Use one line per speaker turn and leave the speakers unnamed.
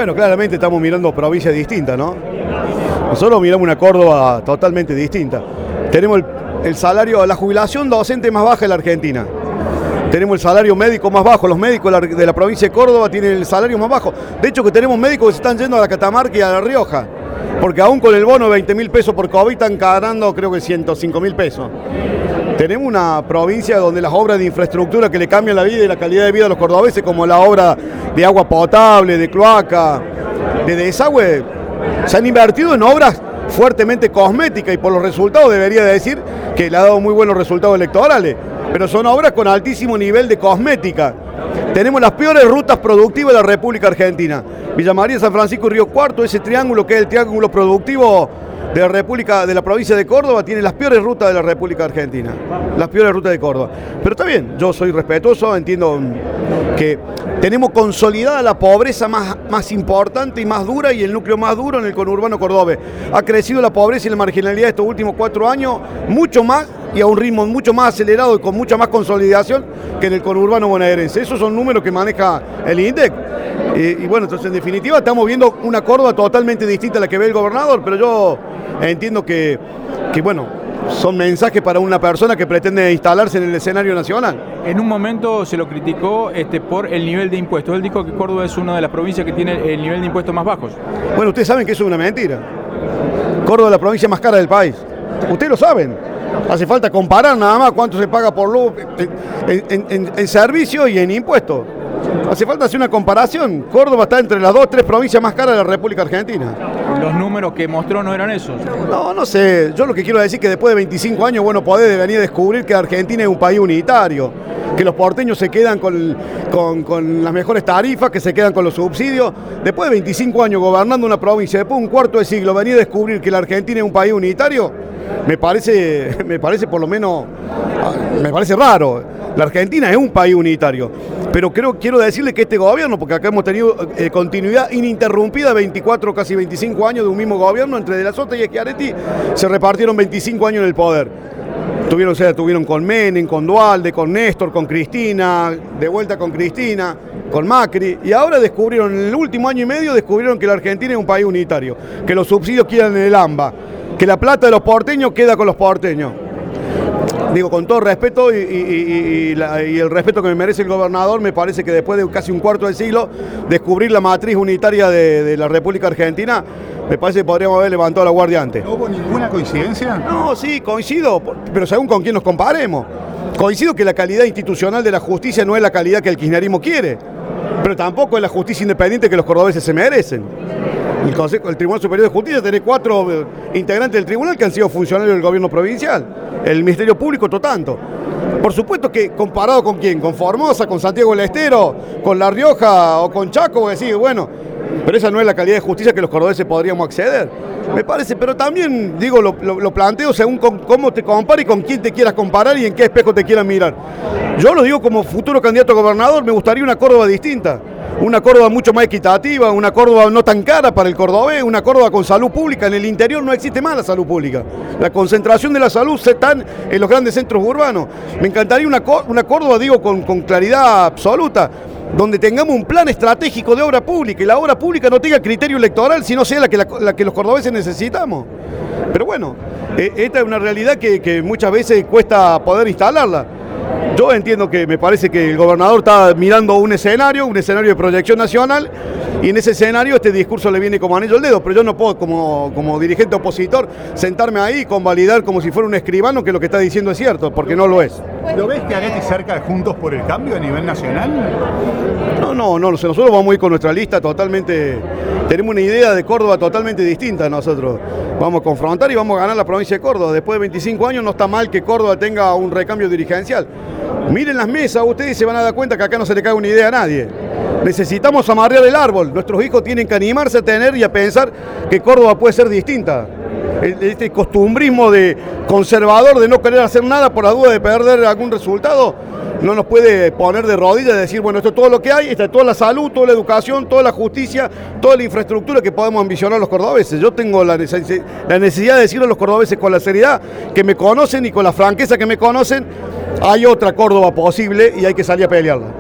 Bueno, claramente estamos mirando provincias distintas, ¿no? Nosotros miramos una Córdoba totalmente distinta. Tenemos el salario, la jubilación docente más baja de la Argentina. Tenemos el salario médico más bajo. Los médicos de la provincia de Córdoba tienen el salario más bajo. De hecho, que tenemos médicos que se están yendo a la Catamarca y a La Rioja. Porque aún con el bono de 20.000 pesos por COVID están ganando creo que 105.000 pesos. Tenemos una provincia donde las obras de infraestructura que le cambian la vida y la calidad de vida a los cordobeses, como la obra de agua potable, de cloaca, de desagüe, se han invertido en obras fuertemente cosméticas y por los resultados debería decir que le ha dado muy buenos resultados electorales, pero son obras con altísimo nivel de cosmética. Tenemos las peores rutas productivas de la República Argentina. Villa María, San Francisco y Río Cuarto, ese triángulo que es el triángulo productivo de la República, de la provincia de Córdoba, tiene las peores rutas de la República Argentina. Las peores rutas de Córdoba. Pero está bien, yo soy respetuoso, entiendo que tenemos consolidada la pobreza más importante y más dura y el núcleo más duro en el conurbano cordobés. Ha crecido la pobreza y la marginalidad estos últimos 4 años mucho más y a un ritmo mucho más acelerado y con mucha más consolidación que en el conurbano bonaerense. Esos son números que maneja el INDEC. Y bueno, entonces en definitiva estamos viendo una Córdoba totalmente distinta a la que ve el gobernador, pero yo entiendo que bueno, son mensajes para una persona que pretende instalarse en el escenario nacional.
En un momento se lo criticó por el nivel de impuestos. Él dijo que Córdoba es una de las provincias que tiene el nivel de impuestos más bajos.
Bueno, ustedes saben que eso es una mentira. Córdoba es la provincia más cara del país. Ustedes lo saben. Hace falta comparar nada más cuánto se paga por luz en servicio y en impuestos. Hace falta hacer una comparación. Córdoba está entre las 2-3 provincias más caras de la República Argentina.
Los números que mostró no eran esos.
No sé. Yo lo que quiero decir es que después de 25 años, bueno, podés venir a descubrir que Argentina es un país unitario, que los porteños se quedan con las mejores tarifas, que se quedan con los subsidios. Después de 25 años gobernando una provincia, después de un cuarto de siglo, venir a descubrir que la Argentina es un país unitario, me parece por lo menos, me parece raro. La Argentina es un país unitario, pero quiero decirle que este gobierno, porque acá hemos tenido continuidad ininterrumpida, 24, casi 25 años de un mismo gobierno, entre De la Sota y Schiaretti se repartieron 25 años en el poder. Tuvieron con Menem, con Duhalde, con Néstor, con Cristina, de vuelta con Cristina, con Macri, y ahora descubrieron, en el último año y medio, descubrieron que la Argentina es un país unitario, que los subsidios quedan en el AMBA, que la plata de los porteños queda con los porteños. Digo, con todo respeto y el respeto que me merece el gobernador, me parece que después de casi un cuarto de siglo, descubrir la matriz unitaria de la República Argentina, me parece que podríamos haber levantado la guardia antes.
¿No hubo ninguna coincidencia?
No, sí, coincido, pero según con quién nos comparemos. Coincido que la calidad institucional de la justicia no es la calidad que el kirchnerismo quiere, pero tampoco es la justicia independiente que los cordobeses se merecen. El Tribunal Superior de Justicia tiene 4 integrantes del tribunal que han sido funcionarios del gobierno provincial. El Ministerio Público, otro tanto. Por supuesto que comparado con quién, con Formosa, con Santiago del Estero, con La Rioja o con Chaco, vos decís, bueno, pero esa no es la calidad de justicia que los cordobeses podríamos acceder. Me parece, pero también, digo, lo planteo según cómo te compares y con quién te quieras comparar y en qué espejo te quieras mirar. Yo lo digo como futuro candidato a gobernador, me gustaría una Córdoba distinta. Una Córdoba mucho más equitativa, una Córdoba no tan cara para el cordobés, una Córdoba con salud pública. En el interior no existe más la salud pública. La concentración de la salud se está en los grandes centros urbanos. Me encantaría una Córdoba, digo, con claridad absoluta, donde tengamos un plan estratégico de obra pública y la obra pública no tenga criterio electoral, sino sea la que los cordobeses necesitamos. Pero bueno, esta es una realidad que muchas veces cuesta poder instalarla. Yo entiendo que me parece que el gobernador está mirando un escenario de proyección nacional, y en ese escenario este discurso le viene como anillo al dedo, pero yo no puedo como dirigente opositor sentarme ahí y convalidar como si fuera un escribano que lo que está diciendo es cierto, porque no lo es.
¿Lo ves Schiaretti cerca de Juntos por el Cambio a nivel nacional?
No lo sé, nosotros vamos a ir con nuestra lista totalmente, tenemos una idea de Córdoba totalmente distinta nosotros. Vamos a confrontar y vamos a ganar la provincia de Córdoba. Después de 25 años no está mal que Córdoba tenga un recambio dirigencial. Miren las mesas, ustedes se van a dar cuenta que acá no se le cae una idea a nadie. Necesitamos amarrear el árbol. Nuestros hijos tienen que animarse a tener y a pensar que Córdoba puede ser distinta. Este costumbrismo de conservador de no querer hacer nada por la duda de perder algún resultado no nos puede poner de rodillas y decir, bueno, esto es todo lo que hay, esta es toda la salud, toda la educación, toda la justicia, toda la infraestructura que podemos ambicionar los cordobeses. Yo tengo la necesidad de decirle a los cordobeses con la seriedad que me conocen y con la franqueza que me conocen, hay otra Córdoba posible y hay que salir a pelearla.